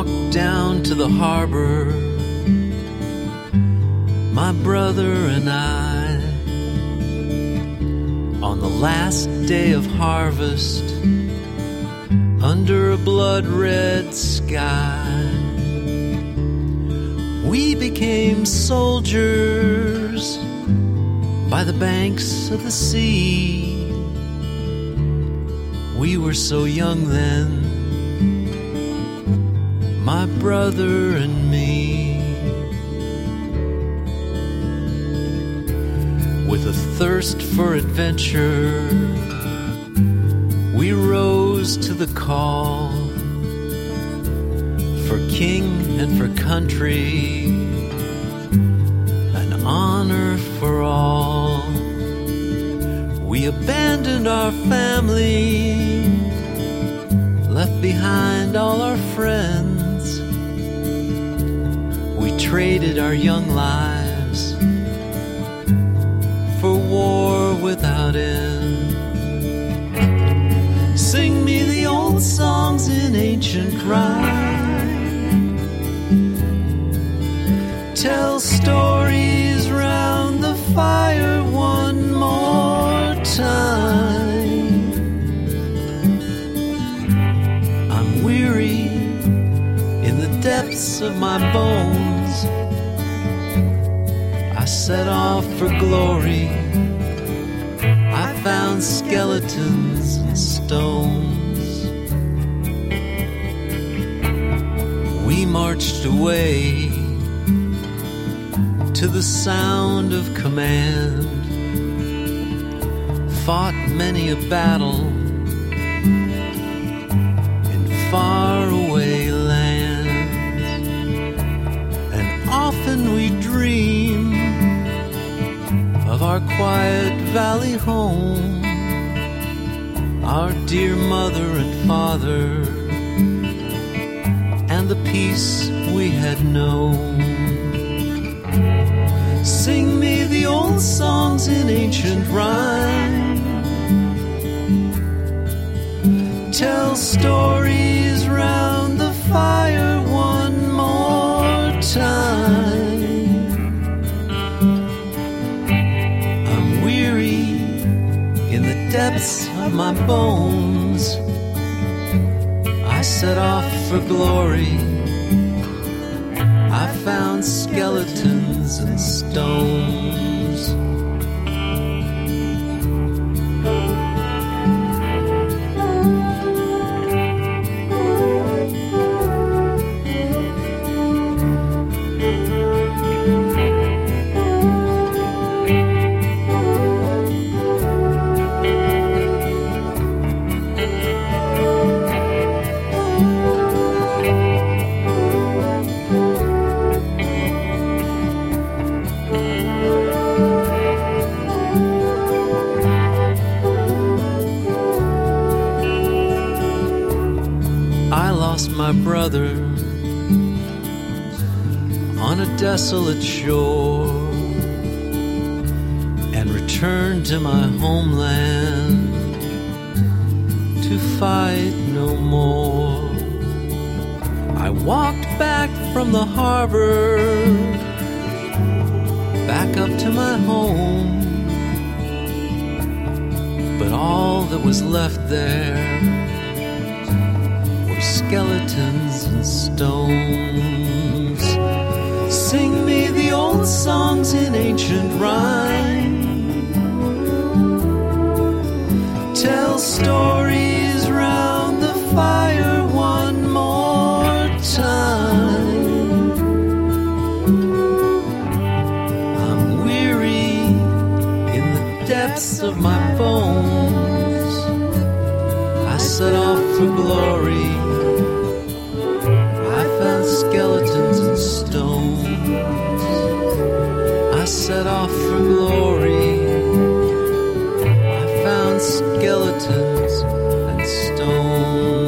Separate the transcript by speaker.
Speaker 1: walked down to the harbor, my brother and I, on the last day of harvest, under a blood-red sky. We became soldiers by the banks of the sea. We were so young then, my brother and me. With a thirst for adventure, we rose to the call for king and for country, an honor for all. We abandoned our family, left behind all our friends. We traded our young lives for war without end. Sing me the old songs in ancient rhyme, tell stories round the fire one more time. I'm weary in the depths of my bones. I set off for glory. I found skeletons and stones. We marched away to the sound of command, fought many a battle in faraway lands, and often we dream of our quiet valley home, our dear mother and father, and the peace we had known. Sing me the old songs in ancient rhyme, tell stories round the fire one more time. I'm weary in the depths of my bones. I set off for glory. I found skeletons and stones. My brother on a desolate shore, and returned to my homeland to fight no more. I walked back from the harbor, back up to my home, but all that was left there, skeletons and stones. Sing me the old songs in ancient rhyme, tell stories round the fire one more time. I'm weary in the depths of my bones. I set off for glory. Skeletons and stones. I set off for glory. I found skeletons and stones.